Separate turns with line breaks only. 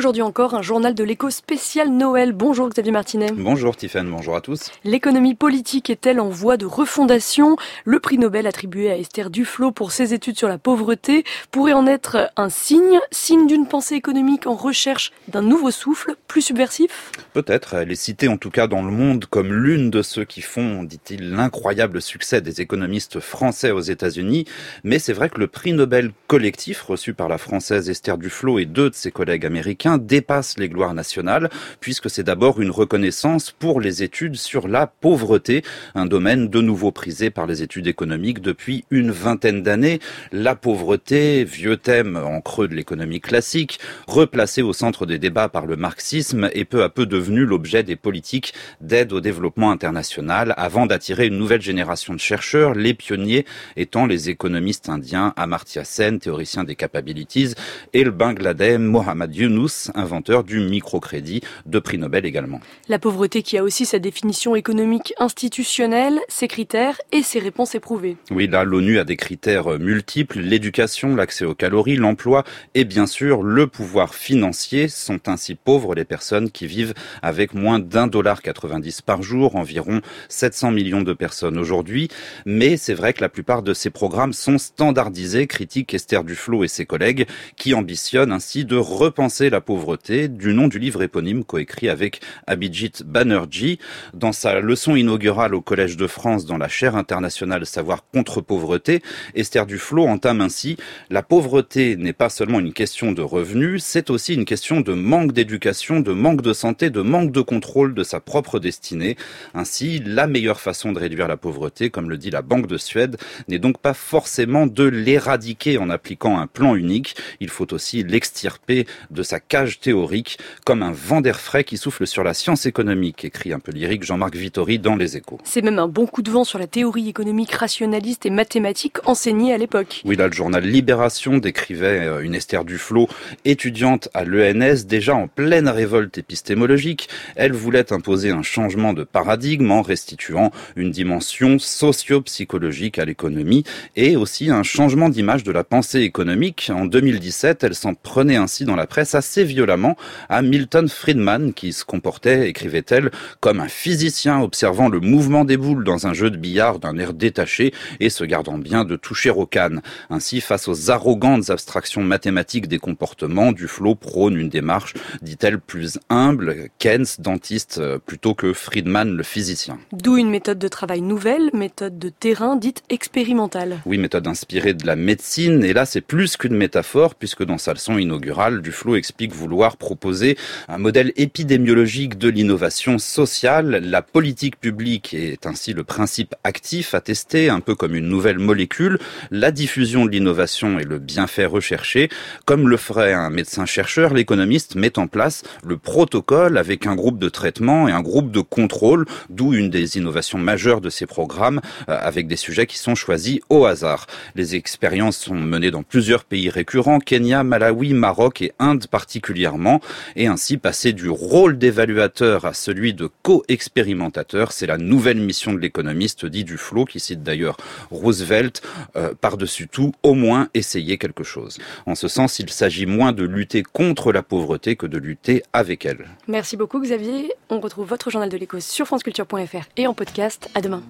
aujourd'hui encore, un journal de l'écho spécial Noël. Bonjour Xavier Martinet.
Bonjour Tiffaine, bonjour à tous.
L'économie politique est-elle en voie de refondation ? Le prix Nobel attribué à Esther Duflo pour ses études sur la pauvreté pourrait en être un signe d'une pensée économique en recherche d'un nouveau souffle, plus subversif ?
Peut-être, elle est citée en tout cas dans le monde comme l'une de ceux qui font, dit-il, l'incroyable succès des économistes français aux États-Unis. Mais c'est vrai que le prix Nobel collectif reçu par la française Esther Duflo et deux de ses collègues américains dépasse les gloires nationales, puisque c'est d'abord une reconnaissance pour les études sur la pauvreté, un domaine de nouveau prisé par les études économiques depuis une vingtaine d'années. La pauvreté, vieux thème en creux de l'économie classique, replacé au centre des débats par le marxisme et peu à peu devenu l'objet des politiques d'aide au développement international, avant d'attirer une nouvelle génération de chercheurs, les pionniers étant les économistes indiens Amartya Sen, théoricien des capabilities, et le Bangladais Mohammad Yunus, inventeur du microcrédit, de prix Nobel également.
La pauvreté qui a aussi sa définition économique institutionnelle, ses critères et ses réponses éprouvées.
Oui, là, l'ONU a des critères multiples. L'éducation, l'accès aux calories, l'emploi et bien sûr le pouvoir financier. Sont ainsi pauvres les personnes qui vivent avec moins d'1,90 $ par jour, environ 700 millions de personnes aujourd'hui. Mais c'est vrai que la plupart de ces programmes sont standardisés, critique Esther Duflo et ses collègues, qui ambitionnent ainsi de repenser la pauvreté, du nom du livre éponyme coécrit avec Abhijit Banerjee. Dans sa leçon inaugurale au Collège de France dans la chaire internationale Savoir contre pauvreté, Esther Duflo entame ainsi « La pauvreté n'est pas seulement une question de revenus, c'est aussi une question de manque d'éducation, de manque de santé, de manque de contrôle de sa propre destinée. Ainsi, la meilleure façon de réduire la pauvreté, comme le dit la Banque de Suède, n'est donc pas forcément de l'éradiquer en appliquant un plan unique. Il faut aussi l'extirper de sa cage théorique, comme un vent d'air frais qui souffle sur la science économique », écrit un peu lyrique Jean-Marc Vittori dans Les Échos.
C'est même un bon coup de vent sur la théorie économique rationaliste et mathématique enseignée à l'époque.
Oui, là, le journal Libération décrivait une Esther Duflo, étudiante à l'ENS, déjà en pleine révolte épistémologique. Elle voulait imposer un changement de paradigme en restituant une dimension socio-psychologique à l'économie et aussi un changement d'image de la pensée économique. En 2017, elle s'en prenait ainsi dans la presse assez violemment à Milton Friedman, qui se comportait, écrivait-elle, comme un physicien observant le mouvement des boules dans un jeu de billard d'un air détaché et se gardant bien de toucher aux cannes. Ainsi, face aux arrogantes abstractions mathématiques des comportements, Duflo prône une démarche, dit-elle, plus humble, Keynes, dentiste, plutôt que Friedman, le physicien.
D'où une méthode de travail nouvelle, méthode de terrain dite expérimentale.
Oui, méthode inspirée de la médecine, et là c'est plus qu'une métaphore, puisque dans sa leçon inaugurale, Duflo explique vouloir proposer un modèle épidémiologique de l'innovation sociale. La politique publique est ainsi le principe actif à tester, un peu comme une nouvelle molécule. La diffusion de l'innovation est le bienfait recherché. Comme le ferait un médecin-chercheur, l'économiste met en place le protocole avec un groupe de traitement et un groupe de contrôle, d'où une des innovations majeures de ces programmes, avec des sujets qui sont choisis au hasard. Les expériences sont menées dans plusieurs pays récurrents, Kenya, Malawi, Maroc et Inde particulièrement, et ainsi passer du rôle d'évaluateur à celui de co-expérimentateur, c'est la nouvelle mission de l'économiste, dit Duflo, qui cite d'ailleurs Roosevelt, par-dessus tout, au moins essayer quelque chose. En ce sens, il s'agit moins de lutter contre la pauvreté que de lutter avec elle.
Merci beaucoup Xavier. On retrouve votre journal de l'écho sur franceculture.fr et en podcast. À demain.